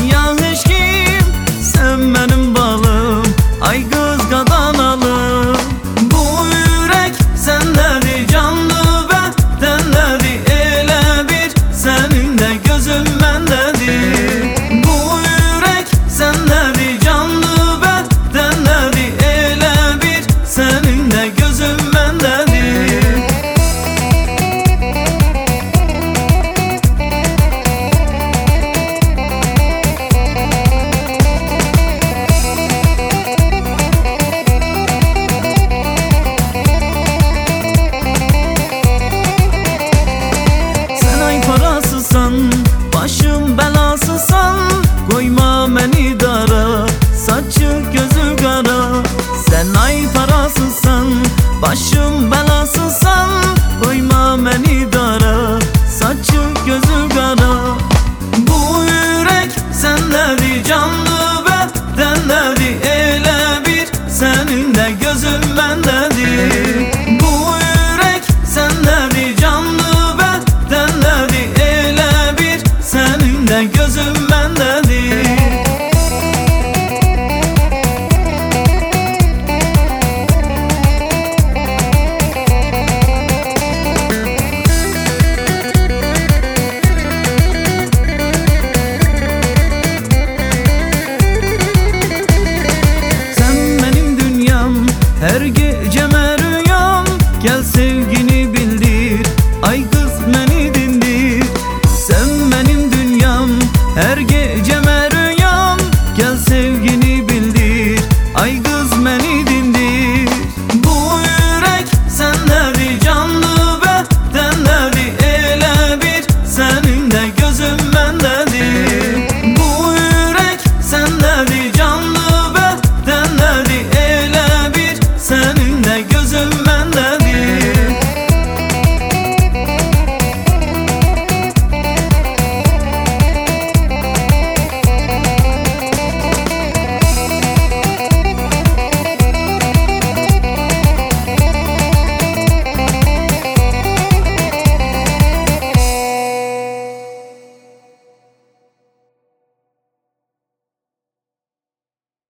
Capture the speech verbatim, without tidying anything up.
ya hiç kim, sen benim balım, ay kız kadanalım. Bu yürek sendedir, canlı bedendedir, ele bir senin de gözün bendedir. Bu yürek sendedir, canlı bedendedir, ele bir senin de gözün bendedir. Başım belasısan, koyma beni dara, saçı gözü kara. Sen ay parasısan, başım belasısan, koyma beni dara, saçı gözü kara. Bu yürek sendedir, canlı bedendedir, ele bir senin de gözün bendedir. Bu yürek sendedir, canlı bedendedir, ele bir senin de gözün bendedir. Sen benim dünyam, her geceme rüyam, gel sevgini bildir, ay kız beni dindir. Sen benim dünyam, her gece